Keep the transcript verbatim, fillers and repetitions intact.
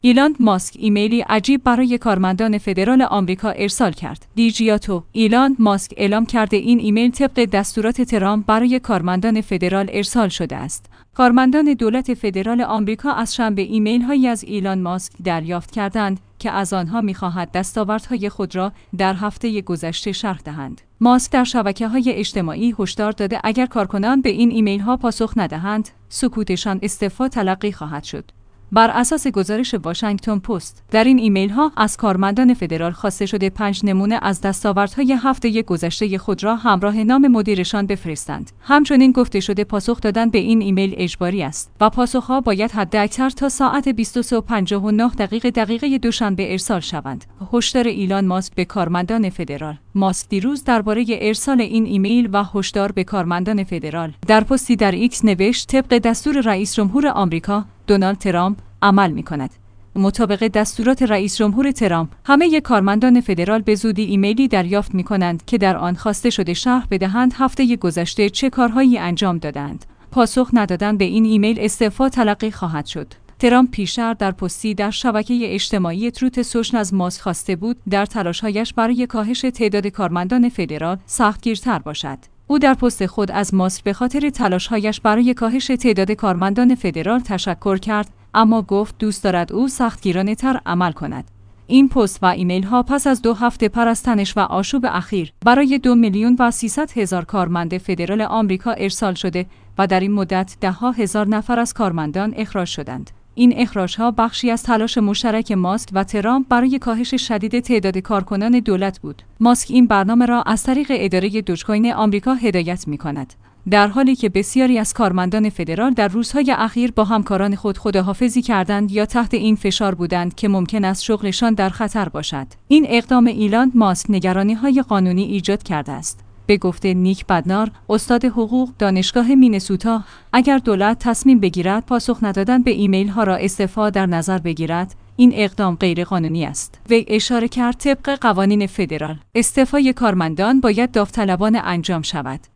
ایلان ماسک ایمیلی عجیب برای کارمندان فدرال آمریکا ارسال کرد. دیجیاتو. ایلان ماسک اعلام کرده این ایمیل طبق دستورات ترامپ برای کارمندان فدرال ارسال شده است. کارمندان دولت فدرال آمریکا از شنبه ایمیل هایی از ایلان ماسک دریافت کردند که از آنها می‌خواهد دستاوردهای خود را در هفته گذشته شرح دهند. ماسک در شبکه‌های اجتماعی هشدار داده اگر کارکنان به این ایمیل‌ها پاسخ ندهند، سکوتشان استعفا تلقی خواهد شد. بر اساس گزارش واشنگتن پست، در این ایمیل‌ها از کارمندان فدرال خواسته شده پنج نمونه از دستاوردهای هفته گذشته خود را همراه نام مدیرشان بفرستند. همچنین گفته شده پاسخ دادن به این ایمیل اجباری است و پاسخ‌ها باید حداکثر تا ساعت بیست و سه و پنجاه و نه دقیقه دقیقه دوشنبه ارسال شوند. هشدار ایلان ماسک به کارمندان فدرال. ماسک دیروز درباره ارسال این ایمیل و هشدار به کارمندان فدرال در پستی در ایکس نوشت طبق دستور رئیس جمهور آمریکا دونالد ترامپ عمل می‌کند. مطابق دستورات رئیس جمهور ترامپ، همه کارمندان فدرال به زودی ایمیلی دریافت می‌کنند که در آن خواسته شده شرح بدهند هفته گذشته چه کارهایی انجام دادند. پاسخ ندادن به این ایمیل استعفا تلقی خواهد شد. ترامپ پیشتر در پستی در شبکه اجتماعی تروت سوشن از ماسک خواسته بود در تلاش‌هایش برای کاهش تعداد کارمندان فدرال سختگیرتر باشد. او در پست خود از ماسک به خاطر تلاش‌هایش برای کاهش تعداد کارمندان فدرال تشکر کرد، اما گفت دوست دارد او سختگیرانه‌تر عمل کند. این پست و ایمیل ها پس از دو هفته پرستنش و آشوب اخیر برای دو میلیون و سیصد هزار کارمند فدرال آمریکا ارسال شده و در این مدت ده ها هزار نفر از کارمندان اخراج شدند. این اخراج‌ها بخشی از تلاش مشترک ماسک و ترامپ برای کاهش شدید تعداد کارکنان دولت بود. ماسک این برنامه را از طریق اداره دوج کوین آمریکا هدایت می‌کند، در حالی که بسیاری از کارمندان فدرال در روزهای اخیر با همکاران خود خداحافظی کردند یا تحت این فشار بودند که ممکن است شغلشان در خطر باشد. این اقدام ایلان ماسک نگرانی‌های قانونی ایجاد کرده است. به گفته نیک بدنار، استاد حقوق دانشگاه مینسوتا، اگر دولت تصمیم بگیرد پاسخ ندادن به ایمیل ها را استعفا در نظر بگیرد، این اقدام غیرقانونی است. وی اشاره کرد طبق قوانین فدرال، استعفای کارمندان باید داوطلبانه انجام شود.